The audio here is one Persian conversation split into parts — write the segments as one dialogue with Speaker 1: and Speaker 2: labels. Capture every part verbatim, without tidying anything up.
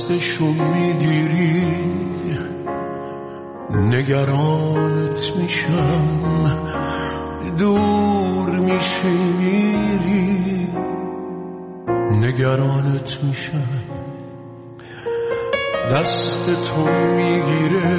Speaker 1: دستشو میگیری نگرانت میشم، دور میشی میری نگرانت میشم. دست تو میگیره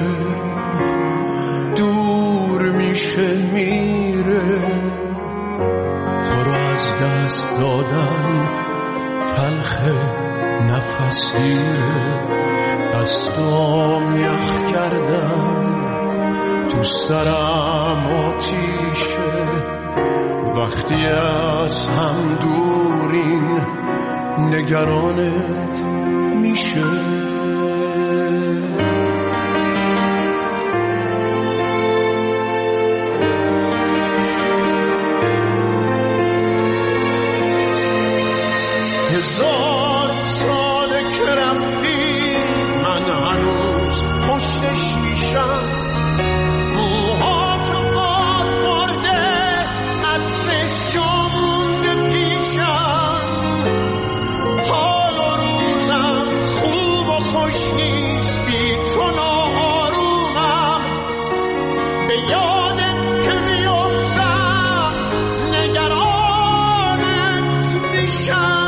Speaker 1: دور میشه میره، تو رو از دست دادن تلخه نفس گیره. دستام یخ کردن تو سرم آتیشه، وقتی از هم دورین نگرانت میشه. هزار ساله که رفتی من هنوز پشت شیشم، موها تو باد برده عطرش جا مونده پیشم. حال و روزم خوب و خوش نیست بی تو ناآرومم، به یادت که میافتم نگرانت میشم.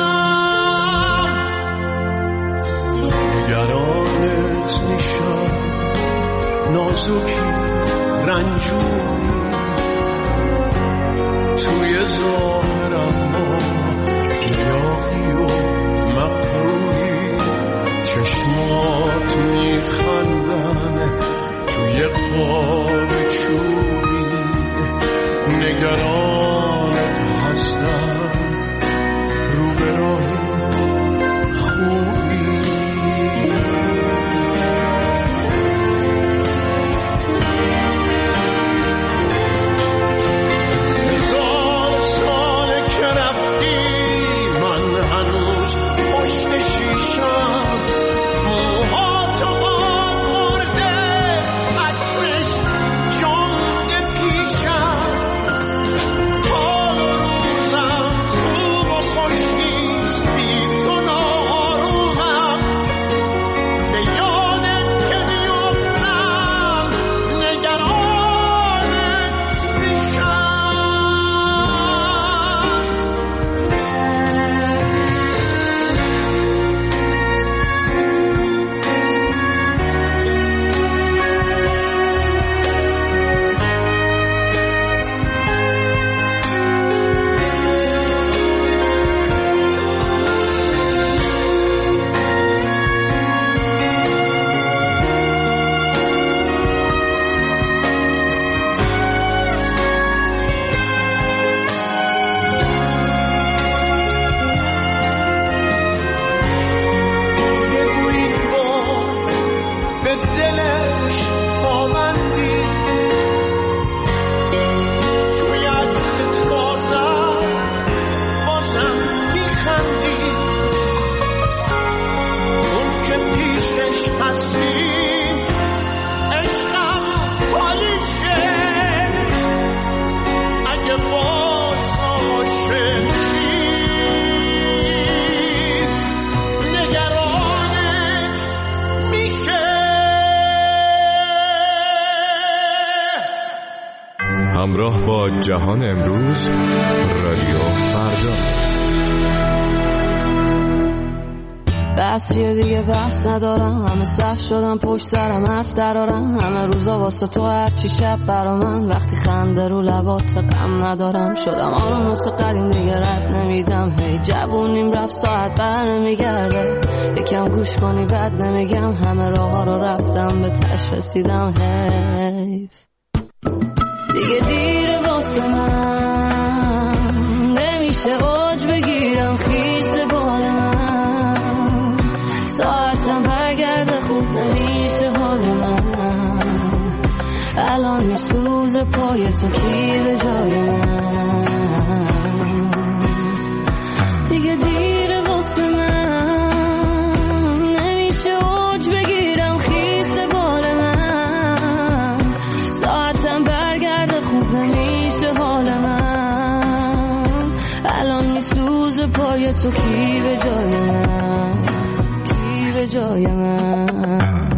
Speaker 1: نگرانت میشم نازکی رنجوری، توی ظاهرم ما گیاهی و مقروری. چشمات میخندن توی قاب چوبی، نگرانت هستم رو به راه خوبی.
Speaker 2: همراه با جهان امروز، رادیو فردا.
Speaker 3: بس چیه دیگه بس ندارم، همه صف شدم پشت سرم حرف درارم، همه روزا واسه تو هرچی شب برا من، وقتی خنده رو لبات غم ندارم، شدم آروم واسه قدیم دیگه رد نمیدم، هی جوونیم رفت ساعت بر نمیگرده، یکم گوش کنی بد نمیگم، همه راه ها رو رفتم به تش رسیدم، حیف دیگه دیره واسه من، نمیشه اوج بگیرم خیس بال من، ساعتم برگرده خوب نمیشه حال من، الان میسوزه پای تو کی به جای من، دیگه دیره واسه من، نمیشه اوج بگیرم خیس بال من، ساعتم برگرده خوب نمیشه حال من، الان میسوزه پای تو کی به جای من. به جای من.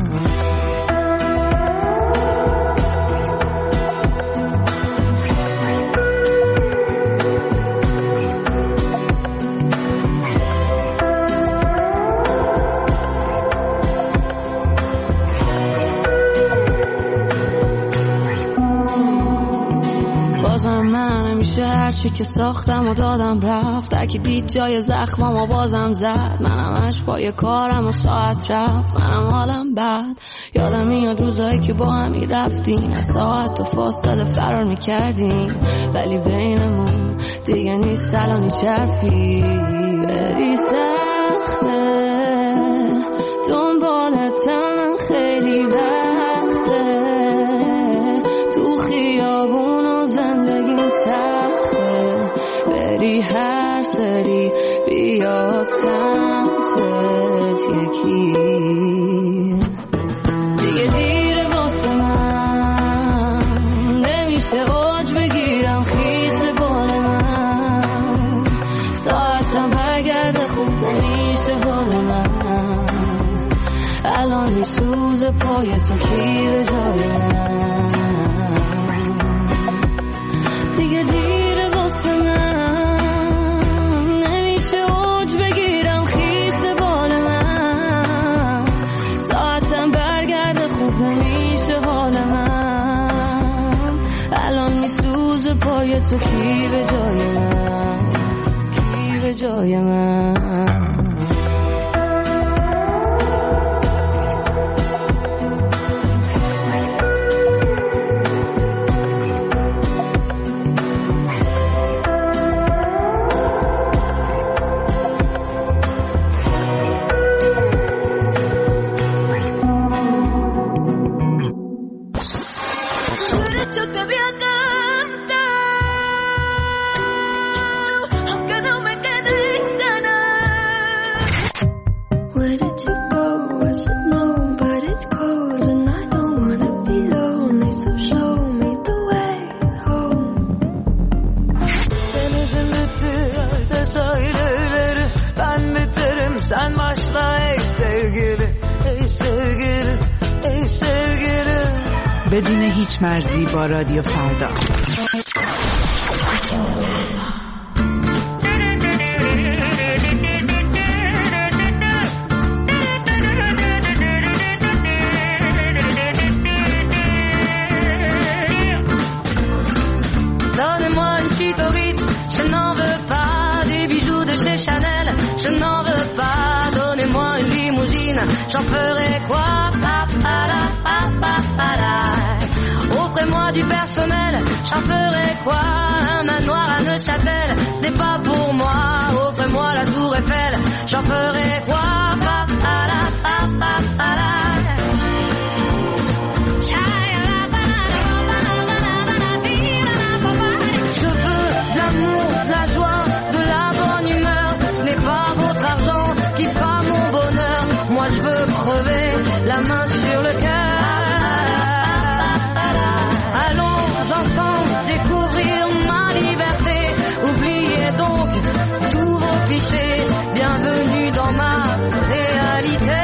Speaker 3: هرچی که ساختم و دادم رفت، اگه دید جای زخمم و بازم زد. منم اش پای کارم و ساعت رفت، منم حالم بد. یادم میاد روزایی که با همی رفتیم، از ساعت و فاصله فرار میکردیم، ولی بینمون دیگه نیست الانی چرفی. بری سخته دنبالتم خیلی وقته، تو خیابون و زندگیم تخته، بری هر سری بیاد سمتت یکی. دیگه دیره واسه من، نمیشه اوج بگیرم خیس بال من، ساعتم برگرده خوب نمیشه حال من، الان میسوز پای تو کی به جای من. دیگه دیره واسه من، نمیشه اوج بگیرم خیس بال من، ساعتم برگرده خوب نمیشه حال من، الان میسوز پای تو کی به جای من، کی به جای من.
Speaker 4: Sen başla ey sevgili, ey sevgili, ey sevgili.
Speaker 5: بدون هیچ مرزی با رادیو فردا.
Speaker 3: Donnez-moi une suite au Ritz, je n'en veux pas des bijoux de chez Chanel, je n'en veux pas. Donnez-moi une limousine, j'en ferai quoi? Pa, pa, la, pa, pa, pa, la. Offrez-moi du personnel, j'en ferai quoi? Un manoir à Neuchâtel, ce n'est pas pour moi. Offrez-moi la tour Eiffel, j'en ferai quoi? Pa, pa, la, pa, pa, pa, la. Je veux de l'amour, de la joie, de la bonne humeur. Ce n'est pas votre argent qui fera mon bonheur. Moi je veux crever la main sur le cœur. Allons ensemble découvrir ma liberté. Oubliez donc tous vos clichés. Bienvenue dans ma réalité.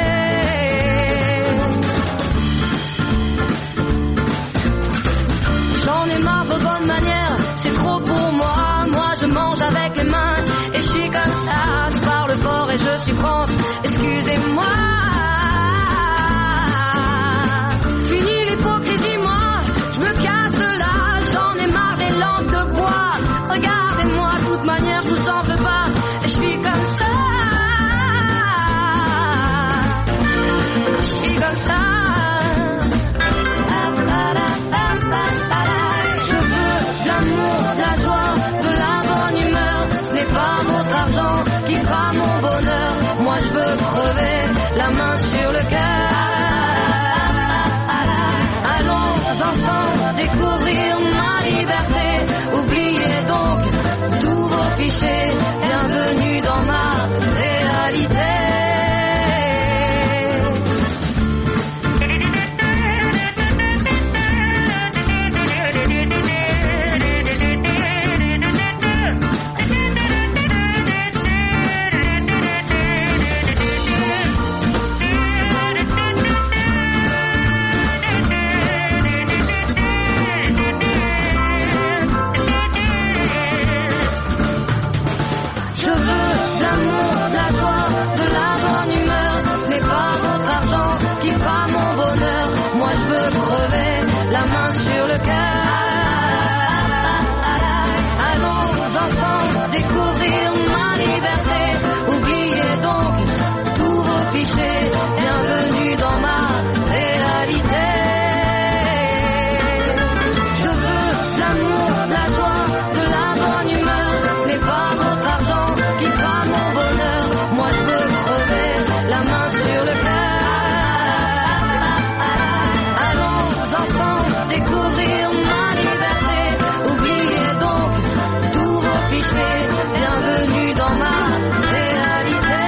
Speaker 3: J'en ai marre de vos bonnes manières, c'est trop pour moi. Moi je mange avec les mains et je suis comme ça. Je parle fort et je suis France, excusez-moi. Fini l'hypocrisie, moi je me casse de là. J'en ai marre des lampes de bois. Regardez-moi, de toute manière je vous en veux pas. Et je suis comme ça. Je suis comme ça. Pas votre argent qui fera mon bonheur. Moi je veux crever la main sur le cœur. Allons ensemble découvrir ma liberté. Oubliez donc tous vos clichés. Bienvenue dans ma réalité. découvrir ma liberté. Oubliez donc tous vos clichés, bienvenue dans ma réalité. Je veux l'amour, la joie, de la bonne humeur. Ce n'est pas votre argent qui fera mon bonheur. Moi je veux crever la main sur le cœur. Allons ensemble découvrir ma liberté. Oubliez donc tous vos clichés, bienvenue dans ma réalité.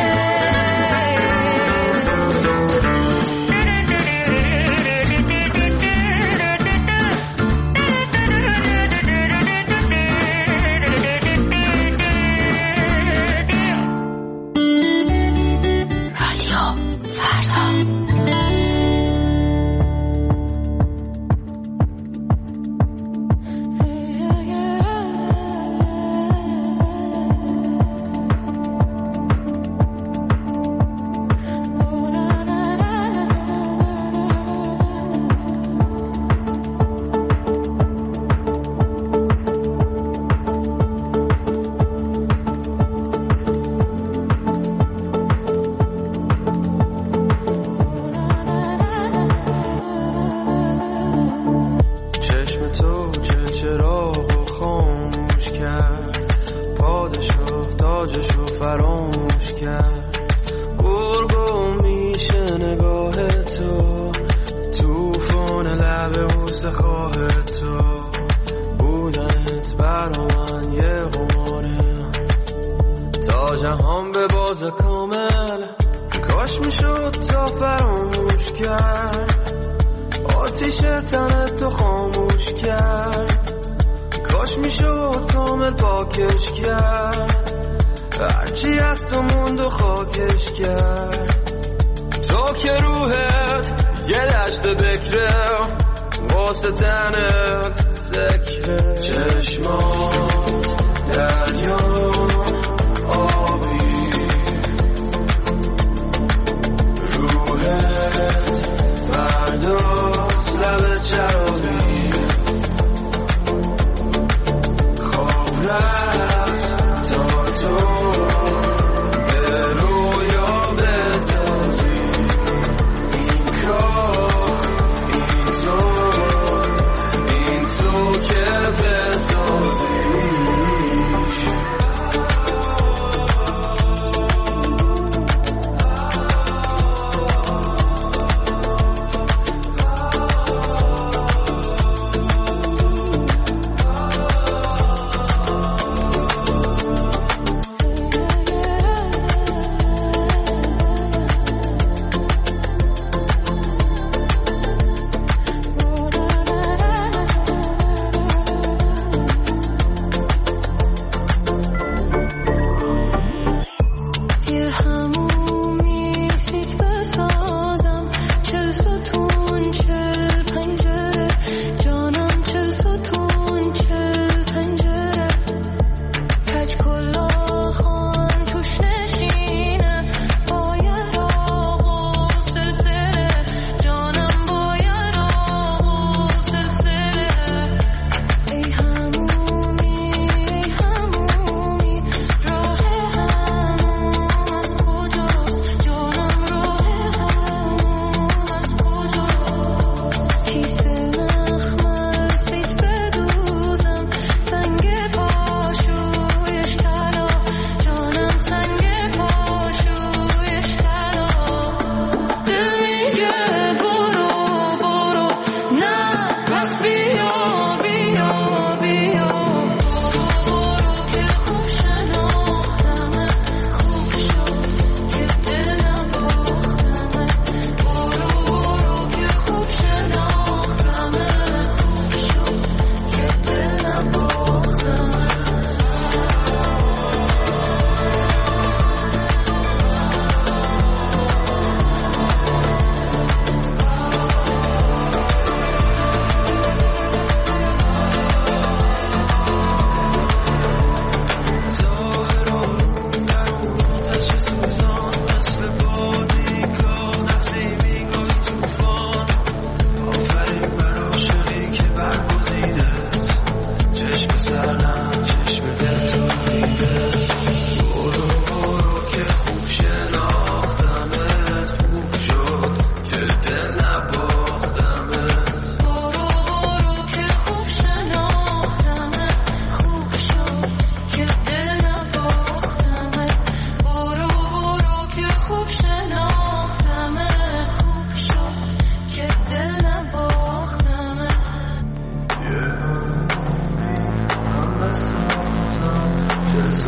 Speaker 1: این تو که بسازی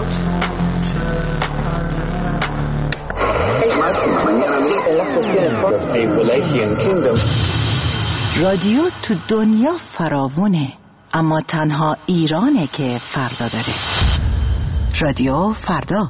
Speaker 5: رادیو تو دنیا فراوونه، اما تنها ایرانه که فردا داره. رادیو فردا.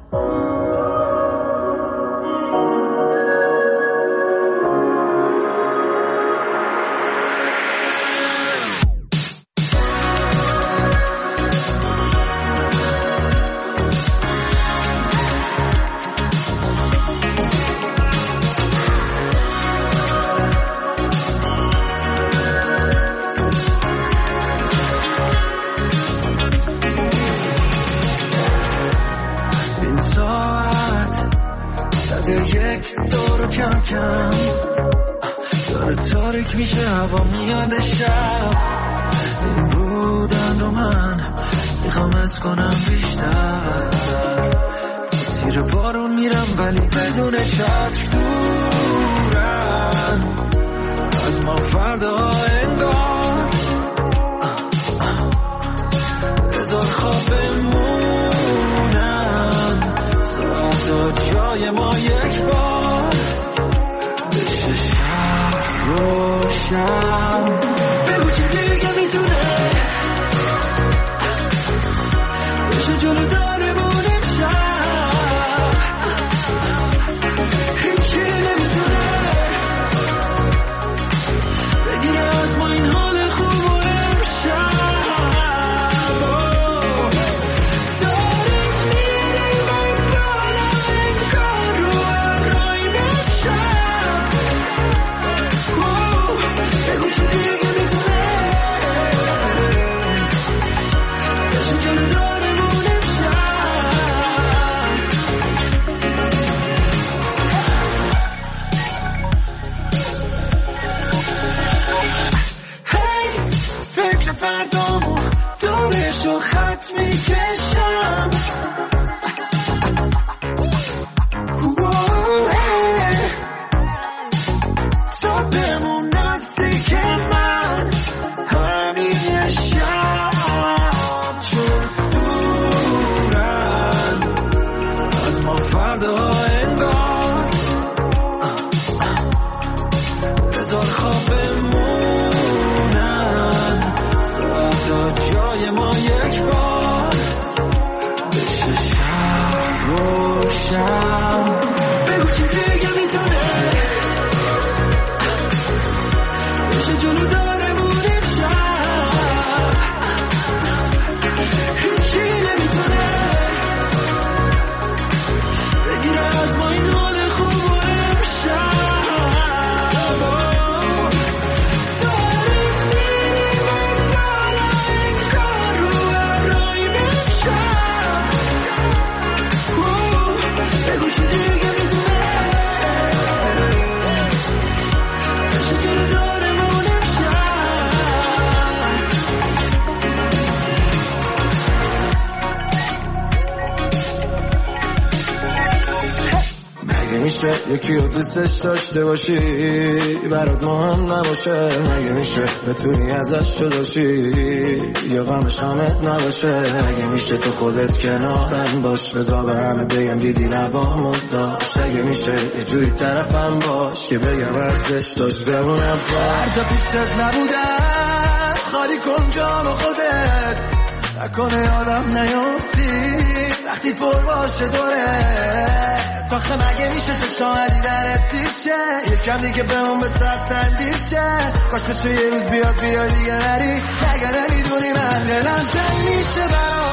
Speaker 1: یک دور کم کم داره تاریک میشه، هوا میاد شب. این بودن رو من میخوام از کنم بیشتر. زیر بارون میرم ولی بدون چتر، دورن از ما فردا انگار. بذار خواب بمونم، ساعتا جای ما یک بار بشه شب روشن. بگو چی دیگه میتونه بشه جلو دارمون امشب. هیچی نمیتونه بگیره از ما این حال خوب و امشب. فردامو دورشو خط میکشم. تا بمون نزدیک من همین شب، چون دورن از ما فردا انگار. بذار خواب بمونن، ساعتا جای ما یک بار بشه شب روشن. بگو چی دیگه میتونه بشه جلو دارمون امشب. هیچی نمیتونه بگیره از ما این حال خوب و امشب. میشه یکی رو دوستش داشته باشی برات مهم نباشه؟ مگه میشه بتونی ازش جداشی یا غمش همت نباشه؟ مگه میشه تو خودت کنارم باش، بذار به همه بگم دیدی نبامون داشت؟ مگه میشه یه جوری طرفم باش که بگم ارزش داشت بمونم هر جا پیشت نبودم؟ خالی کن جام خودت، نکنه آدم نیافتی وقتی پر باشه دوره. تاخه مگه میشه چشم علی درت تیشه؟ یکم دیگه بمون به سر سندیشه. کاش بشه یه روز بیاد بیاد دیگه نری، اگه نمیدونی من دلم تنگ میشه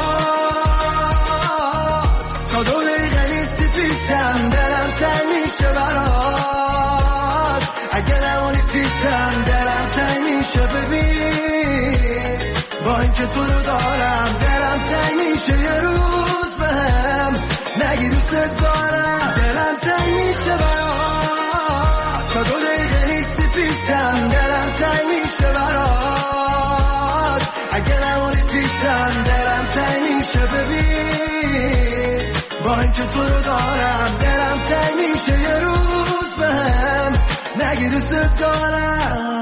Speaker 1: برات. تا دو دقیقه نیستی پیشم دلم تنگ میشه برات. اگه نمونی پیشم دلم تنگ میشه. ببین با اینکه تو رو دارم دلم تنگ میشه یه روز بهم نگی دوست دارم. دلم تنگ میشه برات. تا دو دقیقه نیستی پیشم دلم تنگ میشه برات. اگه نمونی پیشم دلم تنگ میشه. ببین با اینکه تو رو دارم دلم تنگ میشه یه روز بهم نگی دوست دارم.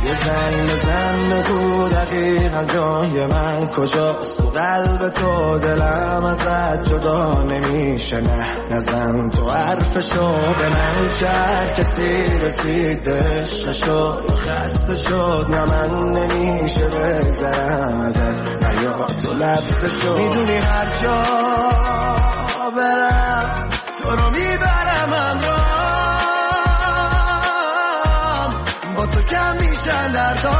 Speaker 1: یه زنگ بزن بگو دقیقا جای من کجاست، قلب تو دلم ازت جدا نمیشه، نه نزن تو حرفشو به من، چه کسی رسید به عشقشو یا خسته شد، نه من نمیشه بگذرم ازت، نه یا تو لبسشو. میدونی هر جا برم تو رو میبرم همراه، با تو کم میشن دردام،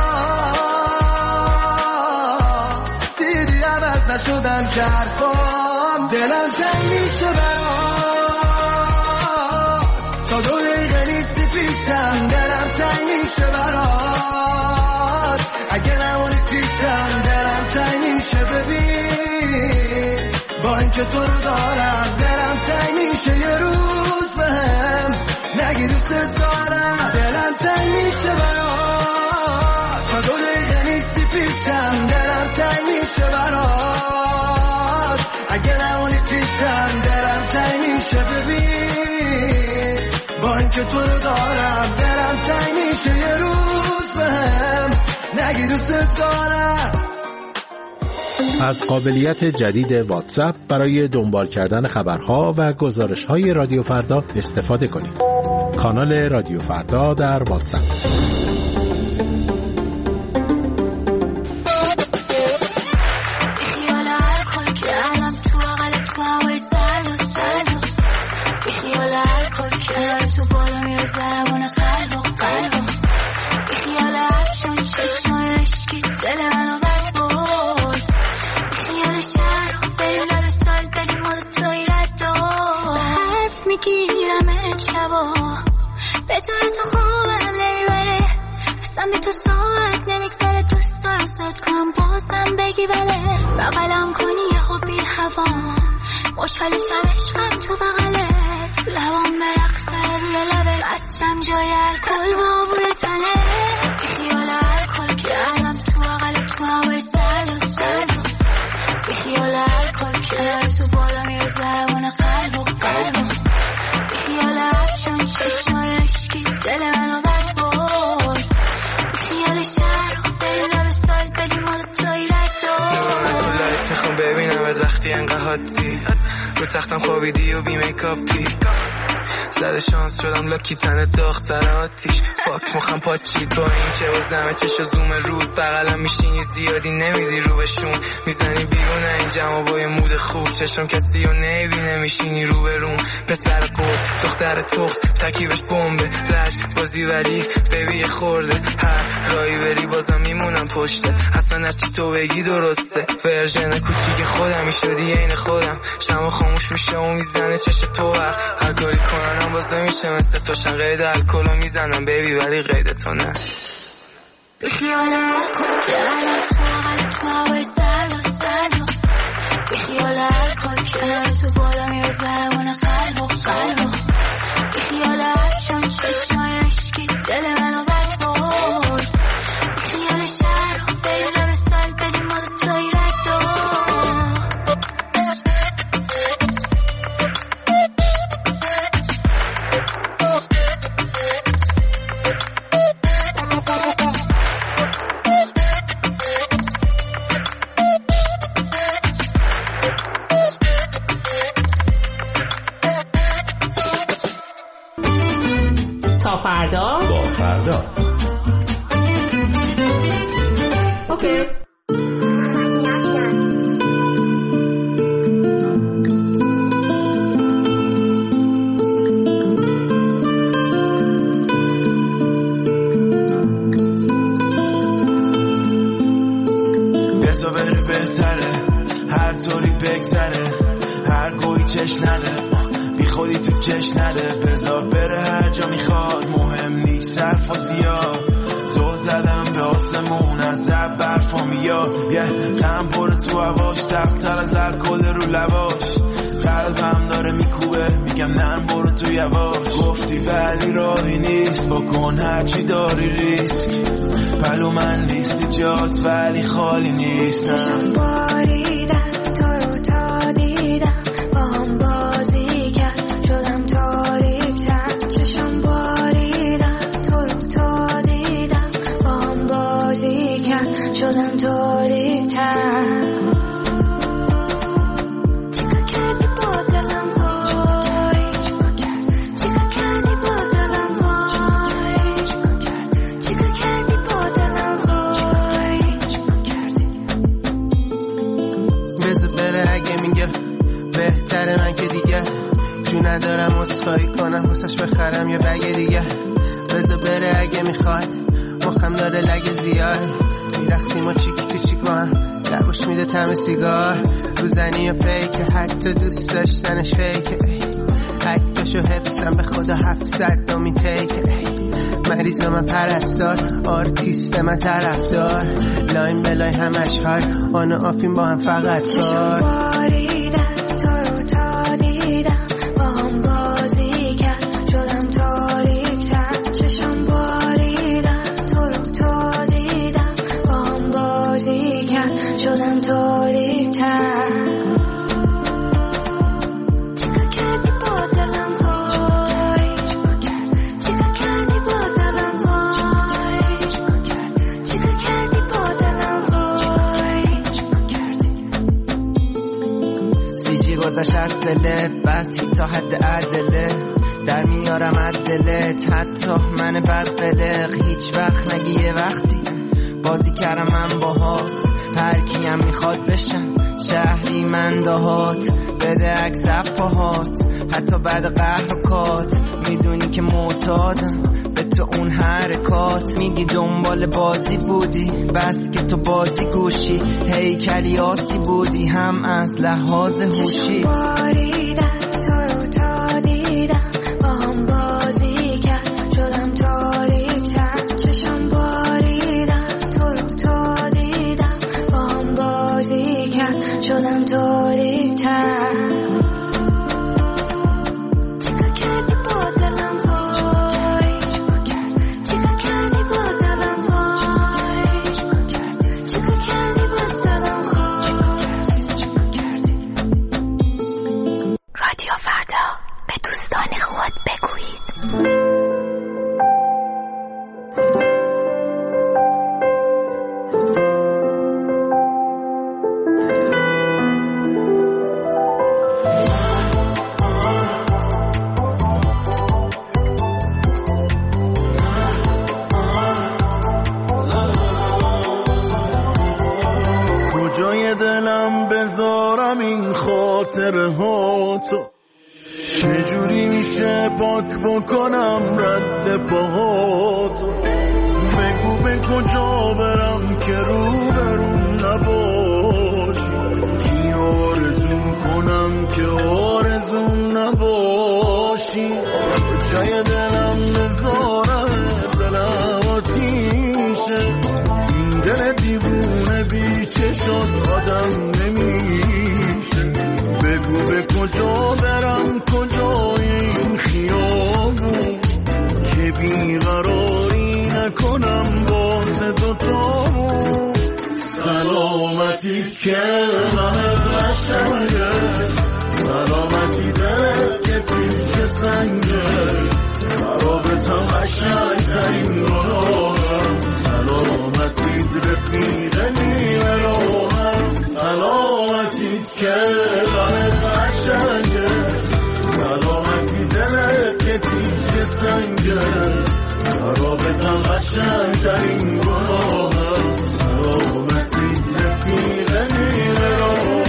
Speaker 1: دیدی عوض نشدن کردم، دلم تنگ میشه برات، تا دو دقیقه نیستی پیشم، دلم تنگ میشه برات، اگه نمونی پیشم دلم تنگ میشه، ببین با اینکه تو رو دارم دلم تنگ میشه، یه روز بهم نگی دوست دارم، دلم تنگ میشه برات، تا دو دقیقه نیستی پیشم، دلم تنگ میشه برات، اگه نمونی پیشم دلم تنگ میشه، ببین با اینکه تو رو دارم دلم تنگ میشه، یه روز بهم نگی دوست دارم.
Speaker 6: از قابلیت جدید واتساپ برای دنبال کردن خبرها و گزارش‌های رادیو فردا استفاده کنید. کانال رادیو فردا در واتساپ.
Speaker 7: بدون تو خوبم نمیبره، اصلا به تو ساعت نمیگذره، دوست دارم سرت کنم بازم بگی بله، بغلم کنی یه خوب بی هوا، مشکلشم عشقم تو بغله، لبام برقصه روی لبه، بچم جای الکل و عبور تنه، بیخیال الکل که الان تو بغل تو هوای سرد و سرد، بیخیال الکل که تو بالا میره ضربان قلب و قلب، بیخیال چون چشمای عشقی دل منو بد بود، بیخیال شهر و بریم لب سال بدیم حالا توی رد دار،
Speaker 8: لایت میخوام ببینم از وقتی انقدر حادی، رو تختم خوابیدی و بی میکاپی، زده شانس شدم لاکی تن داختر آتیش، فاک مخم پاچید با این که بزنمه چشو زوم رود، بغلم میشینی زیادی نمیدی رو بشون، میزنی بیرونه این جمع با یه مود خوب، چشم کسی رو نمیبینه میشینی رو به روم، پسر قول دختر تخت تکیبش بمبه، رشت بازی ولی ببی یه خورده، هر رایی بری بازم میمونم پشته، اصلا هرچی تو بگی درسته، ورژن کوچیک خودم شدی عین خودم، شما خاموش میشه و میزنه چش تو هر هر کاری کننم باز نمیشه مثل توشن، قید الکلو میزنم بیبی ولی قید تو نه،
Speaker 7: بیخیال الکل که الان تو بغل تو هوای سرد و سرد، بیخیال الکل که تو بالا میره ضربان قلب و قلب، بیخیال چون چشمای عشقی دل منو بد بود، بیخیال شهر و بریم لب سال بدیم حالا توی رد دار.
Speaker 9: تا فردا
Speaker 6: با فردا
Speaker 9: اوکی.
Speaker 1: بزا بره بهتره هر طوری بگذره، هر گوی چش نده بی خودی تو کش نده، بزا بره هر جا میخواد، مهم نیست صرف و زیاد، زو زدم به آسمون از زب برفا میاد، یه غم پر تو هواش تفتر از الکل رو لباش، قلبم داره میکوبه میگم نم برو تو یواش، گفتی ولی راهی نیست بکن هرچی داری ریسک، پلو من لیستی جاست ولی خالی نیست،
Speaker 7: چشم باریدن تو رو تا دیدم، با هم بازی کرد شدم تاریک تر، چشم باریدن تو رو تا دیدم، با هم شدم تاریک‌تر چیکار کردی با دلم وای چیکار کردی با دلم وای چیکار کردی با دلم وای
Speaker 10: بذار بره اگه میگه بهتره من که دیگه جو ندارم اصخایی کنم واسش بخرم یه بگه دیگه بذار بره اگه میخواد مخم داره لگه زیاد میرخسیم و چیک تو چیک با هم لبوش میده تم سیگار روزنی و پیکه حتی دوست داشتنش فیکه حکتشو حفظم به خدا هفتصد دومین تیکه مریض من پرستار آرتیست من طرفدار لاین بلای همش های آن و آفیم با هم فقط کار
Speaker 7: باریدم تو رو تا دیدم با هم بازی کرد شدم تاریک‌تر چشم باریدم تو رو تا دیدم با هم بازی کرد شدم تاریک‌تر چیکار کردی با دلم وای چیکار کردی با دلم وای چیکار کردی با دلم وای
Speaker 10: سیجی گذاشت از دلت بس تا حد عدله در میارم از دلت حتی من بدقلق هیچ وقت نگی یه وقتی بازی کردم من باهات هر کیم میخواد بشم شهری من دهات بده عکس پاهات حتی بعد قهر و کات میدونی که معتادم به تو اون حرکات میگی دنبال بازی بودی بس که تو بازی گوشی هیکلی آسی بودی هم از لحاظ هوشی
Speaker 7: باریدم تو رو تا دیدم با هم بازی کرد شدم تاریک‌تر چشم باریدم تو رو تا دیدم با هم بازی کرد شدم تاریک‌تر چیکار کردی با دلم وای چیکار کردی با دلم وای چیکار کردی با دلم خواست رادیو فردا به دوستان خود بگویید
Speaker 11: کجای دلم بذارم این خاطره ها تو چجوری میشه پاک بکنم رد پاهاتو بگو به کجا برم که رو برون نباشی کی آرزو کنم که آرزو نباشی کجای دلم بذارم دلم آتیشه این دل دیوونه بی چشات آدم نمیشه بگو به کجا برم کجای این خیابون که بیقراری نکنم واسه دوتامون سلامتی که منت قشنگه سلامتی دلت که پیش سنگه خرابتم قشنگترین گناهم سلامتی رفیق نیمه راهم سلامتی که منت قشنگه سلامتی دلت که پیش سنگه خرابتم قشنگترین گناهم سلامتی رفیق نیمه راهم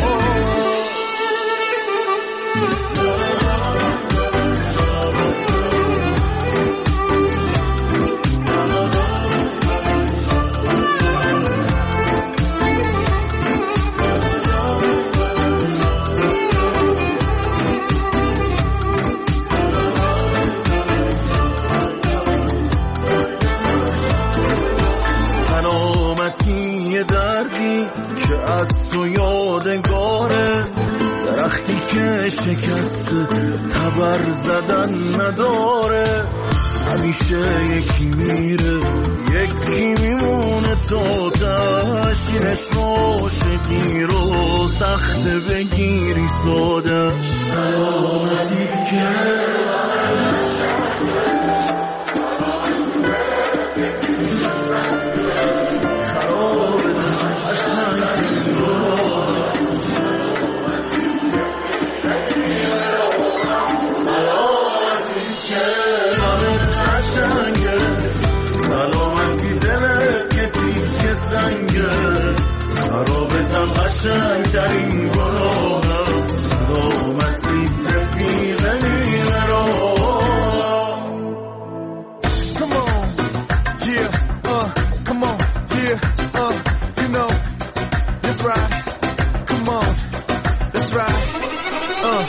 Speaker 11: دردی که از تو یادگاره درختی که شکست تبر زدن نداره همیشه یکی میره یکی میمونه تا تشینش عاشقی رو سخت بگیری ساده سلامتی که بیشترین گناهم سلامتی رفیق نیمه را. Come on, yeah, uh, come on, yeah, uh, you know, let's ride, come on, let's ride, uh.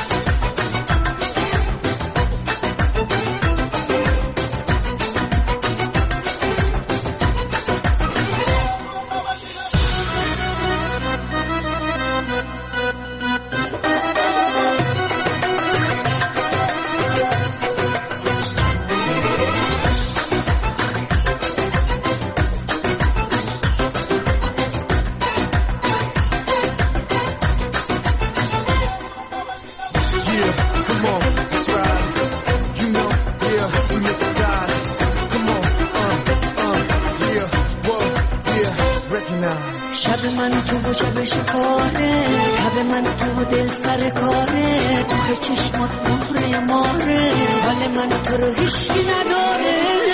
Speaker 4: شب من تو و شب شکاره، شب من تو و دل سر کاره، آخه چشمات مهره ماره، حال من تو رو هیچکی نداره.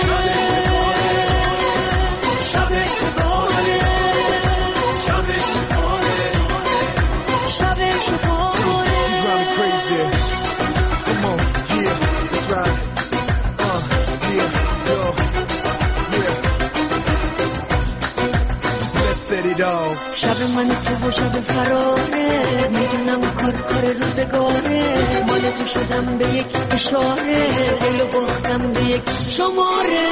Speaker 4: شب شکاره، شب شکاره، شب شکاره. You drive me crazy. Come on, yeah, let's ride. Uh, yeah, go, yeah. Let's set it off. شب من تو و شب فراره، میدونم کار کار روزگاره، مال تو شدم به یک اشاره، دلو باختم به یک شماره.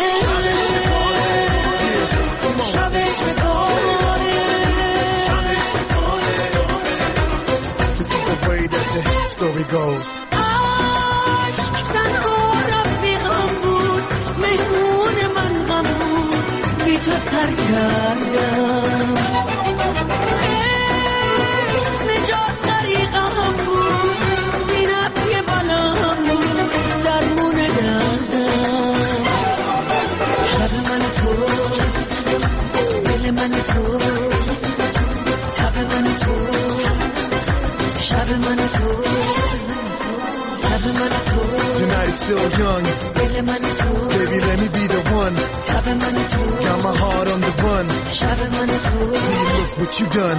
Speaker 4: شب شکاره. This is the way that the story goes. عشق تنها رفیقم بود، مهمون من غم بود، بی تو سر کردم. عشق نجات طریقم بود، زینت یه بلام بود، درمون دردم. شب من تو، دل من تو، تب من تو، شب من تو، شب من تو. Tonight is still young, دل من تو. Baby let me be the one, تب من تو. Got my heart on the run, شب من تو. See look what you done.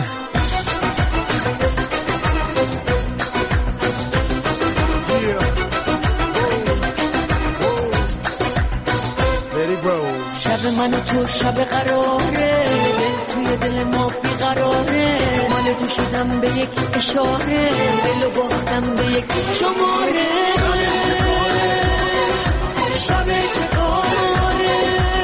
Speaker 4: شب من تو شب قراره، دل توی دل ما بیقراره، مال تو شدم به یک اشاره، دلو باختم به یک شماره. شب شکاره،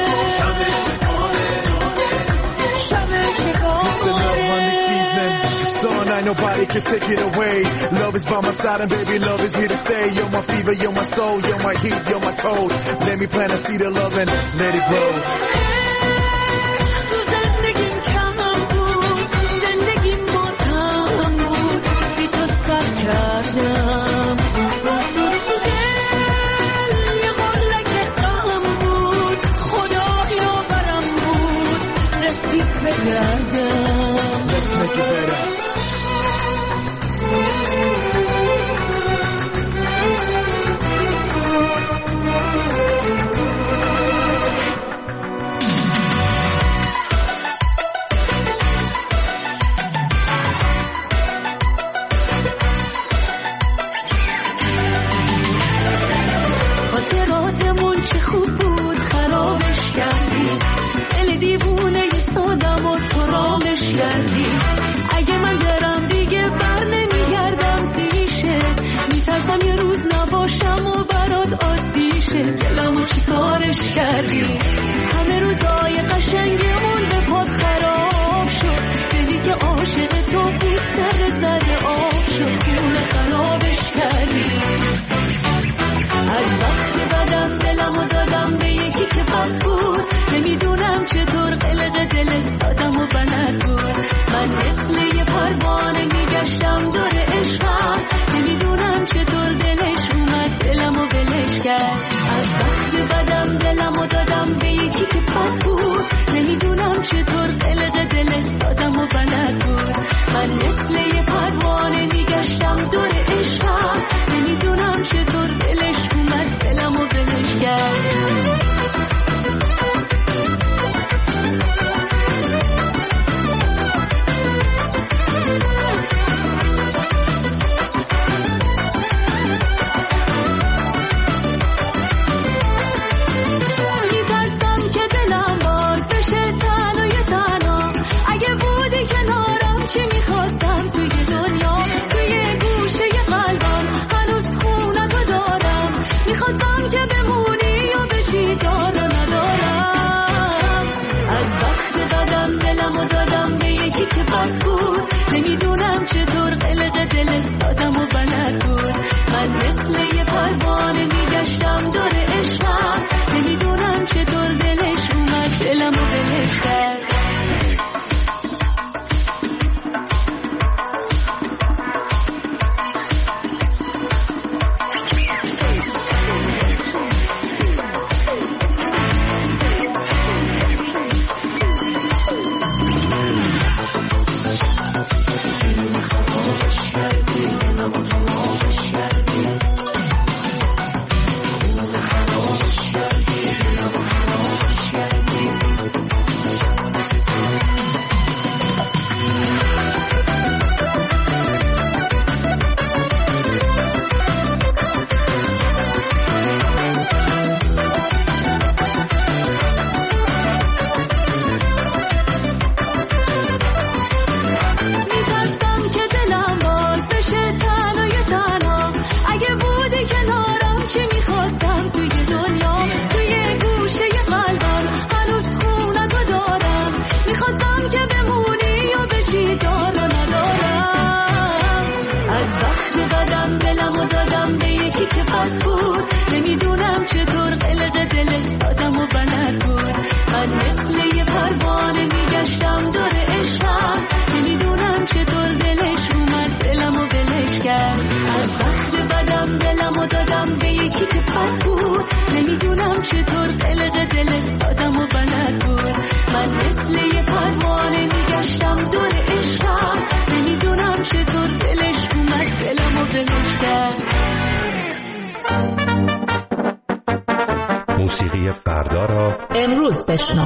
Speaker 4: شب شکاره. Night, nobody can take it away. Love is by my side and baby love is here to stay. You're my fever, you're my soul, you're my heat, you're my cold. Let me plant a seed of love and let it grow. Let's make it better. خاطراتمون چه خوب بود خرابش کردی، دل دیوونه سادم و تو رامش کردی. اگه من برم دیگه بر نمیگردم پیشه، میترسم یه روز نباشم و برات عادیشه. دلمو چی کارش کردی، همه روزای قشنگمون به پات خراب شد. دلی که عاشق تو بود سر زده آب شد، خونه خرابش کردی. از وقت بدم دلمو دادم به یکی که بد بود، نمیدونم چطور قلق دل سادم و بلد بود. من مثل یه پروانه میگشتم دور عشقم، نمیدونم چطور دلش اومد دلمو ولش کرد. از وقت بدم دلمو دادم به وقت بدم دلمو دادم به یکی که بد بود، نمیدونم چطور قلق دل سادم و بلد بود. من مثل یه پروانه میگشتم دور عشقم، نمیدونم چطور دلش اومد دلمو بهش کرد.
Speaker 12: موسیقی فردا را
Speaker 9: امروز بشنو.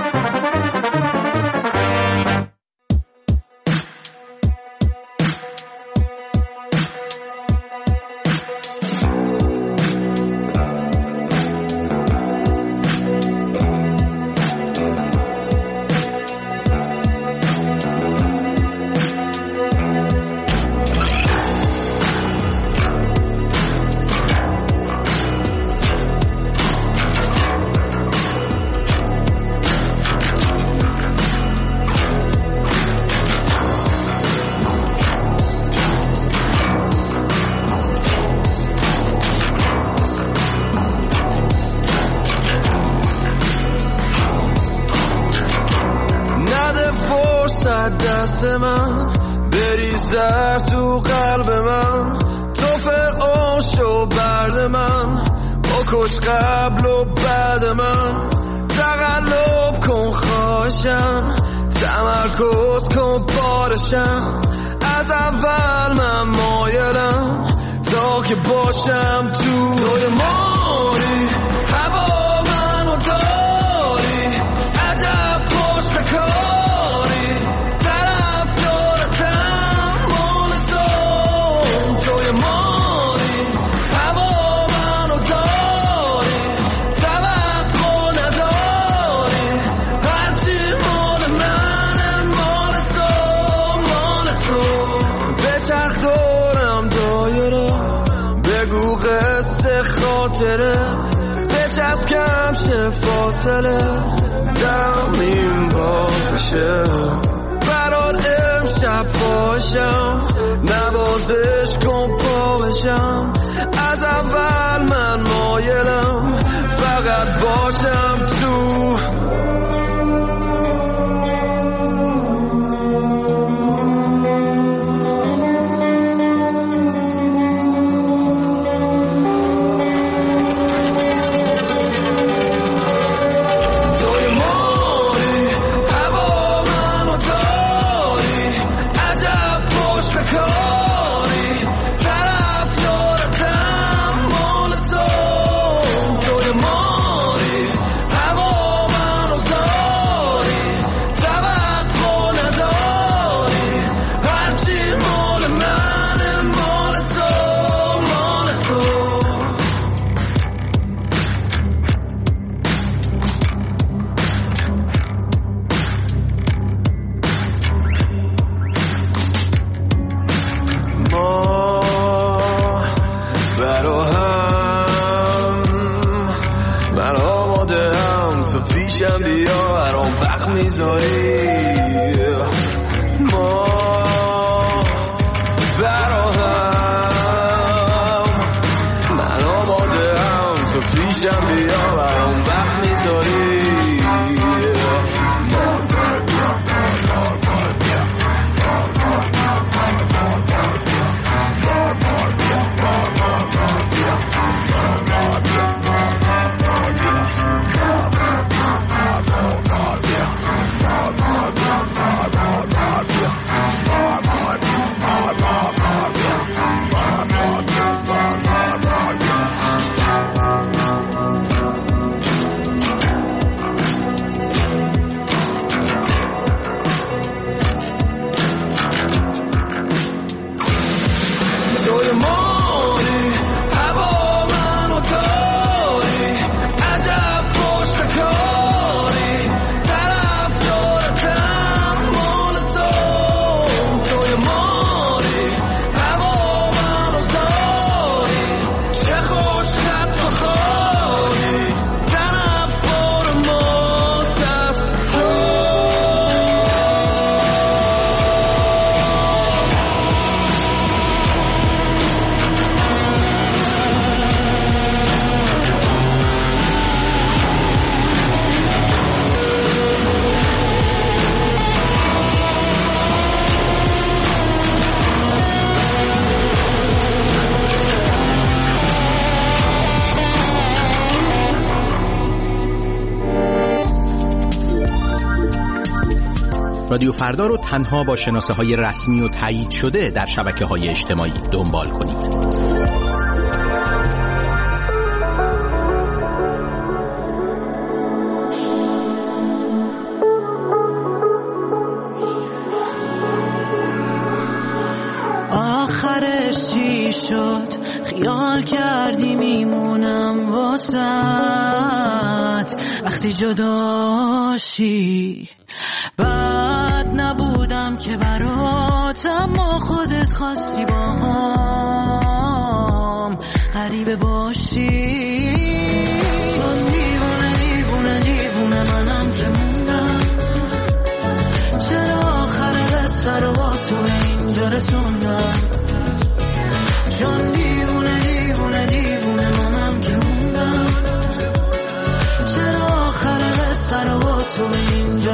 Speaker 1: دست من بریزه تو قلب من، تو فرعون شو برد من، بکش قبل و بعد من، تقلب کن خواهشم، تمرکز کن بارشم، از اول من مایلم تا که باشم تو توی ماری، هوا منو داری، عجب پشت کاری، طرف دارتم مال تو توی ماری، هوا منو داری، توقع نداری، هرچی مال منه مال تو مال تو، به چرخ دارم دایره، بگو قصه خاطره، بچسب کم شه فاصله، زمین باز بشه برات امشب باشم، نوازش کن پا بشم، از اول من مایلم فقط باشم تو. میذاری ما براهم من آماده هم تو پیشم بیا برام وقت میذاری
Speaker 13: رادیو فردا رو تنها با شناسه های رسمی و تایید شده در شبکه های اجتماعی دنبال کنید.
Speaker 4: آخرش چی شد؟ خیال کردی میمونم واسط وقتی جداشی. بد نبودم که برات اما خودت خواستی با هم غریبه باشی. من دیوونه دیوونه دیوونه منم که موندم. چرا آخر قصه رو با تو اینجا رسوندم؟ چون دیوونه دیوونه دیوونه منم که موندم. چرا آخر قصه رو با تو اینجا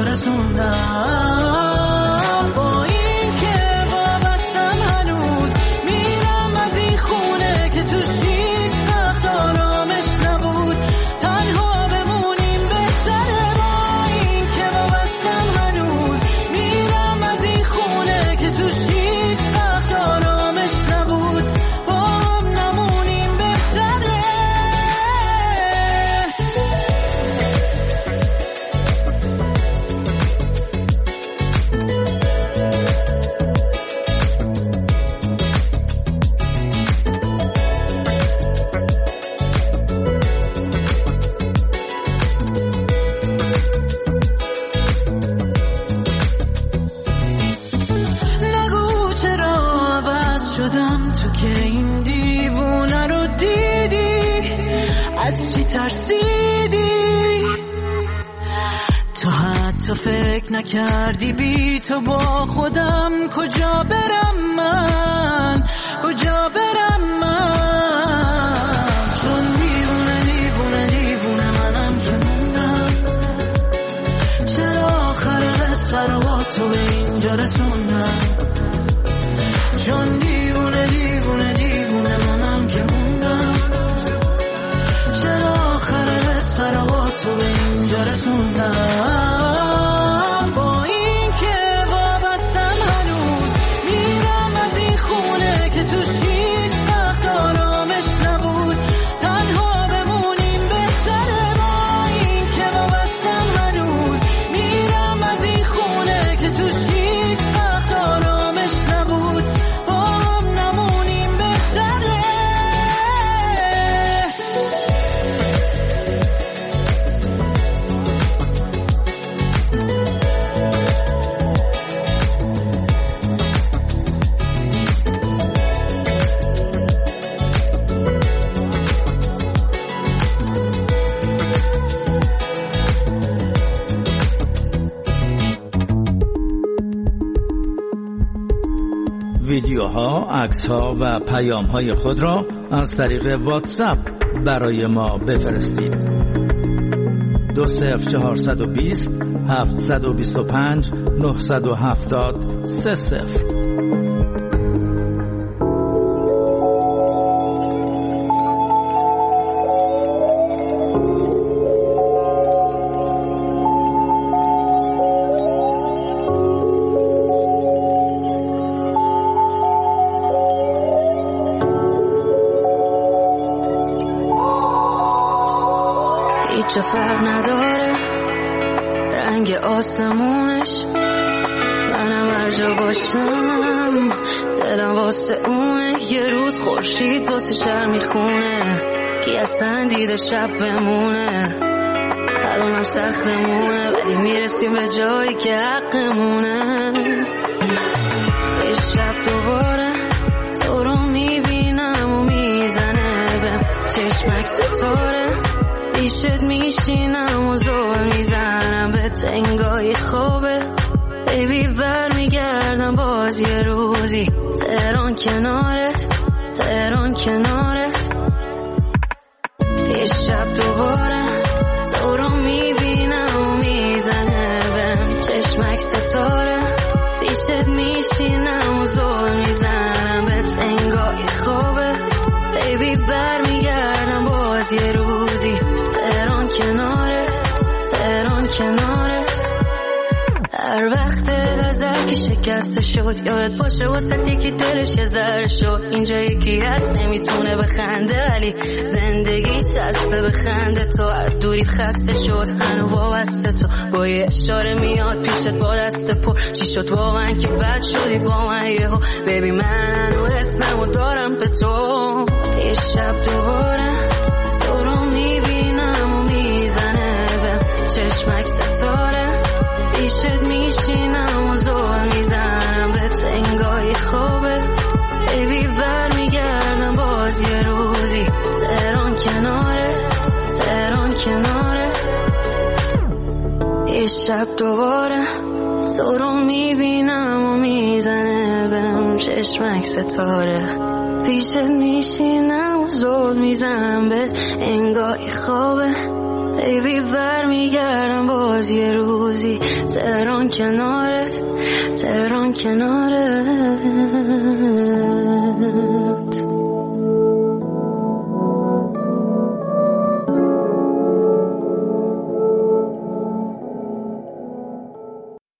Speaker 4: رسوندم؟ با این که وابستم هنوز میرم از این خونه که توش هیچ وقت آرامش نبود. تنها بمونیم بهتره. با این که وابستم هنوز میرم از این خونه که توش هیچ وقت آرامش نبود. با هم نمونیم بهتره. شدم تو که این دیوونه رو دیدی. از چی ترسیدی؟ تو حتی فکر نکردی بی تو با خودم کجا برم من، کجا برم من. چون دیوونه دیوونه دیوونه منم که موندم. چرا آخر قصه رو با تو به اینجا رسوندم؟ چون دیوونه دیوونه دیوونه منم که موندم. چرا آخر قصه رو با تو به اینجا رسوندم؟ با این که وابستم هنوز میرم از این خونه که توش هیچ وقت آرامش نبود. تنها بمونیم بهتره. با این که وابستم هنوز میرم از این خونه که توش هیچ وقت آرامش نبود. با هم
Speaker 14: ویدیوها، عکس‌ها و پیام‌های خود را از طریق واتساپ برای ما بفرستید. دو صفر چهارصد و بیست هفتصد و بیست و پنج نهصد و هفتاد سه صفر.
Speaker 3: هیچ فرق نداره رنگ آسمونش، منم هر جا باشم دلم واسه اونه. یه روز خورشید واسه شهر میخونه، کی اصلا دیده شب بمونه. الانم سختمونه ولی میرسیم به جایی که حقمونه. یه شب دوباره تو رو میبینم و میزنه بهم چشمک ستاره، پیشت میشینم و زور میزنم به تنگای خوبه. بیبی بر میگردم باز یه روزی تهران کنارت، تهران کنارت. یه شب دوباره تو رو میبینم و میزنه بهم چشمک ستاره، پیشت میشینم و زور میزنم به تنگای خوبه. بیبی بر میگردم باز یه روزی تهران کنارت، تهران کنارت. هر وقت لحظه که شکسته شد یاد باشه واسه دیگه دلش یه ذره شد. اینجا یکی هست نمیتونه بخنده ولی زندگی شسته بخنده. تو از دوریت خسته شد هنو وابسته، تو با یه اشاره میاد پیشت با دست پر. چی شد واقعا که بد شدی با من یهو؟ بیبی من هنو اسممو دارم به تو. یه شب دوباره تو رو میبینم و میزنه بهم چشمک ستاره، پیشت میشینم و زور میزنم به تنگای خوبه. بیبی بر میگردم باز یه روزی تهران کنارت، تهران کنارت. یه شب دوباره تو رو میبینم و میزنه بهم چشمک ستاره، پیشت میشینم و زور میزنم به انگای خوابه. بیبی بر میگردم باز یه روزی تهران کنارت، تهران کنارت.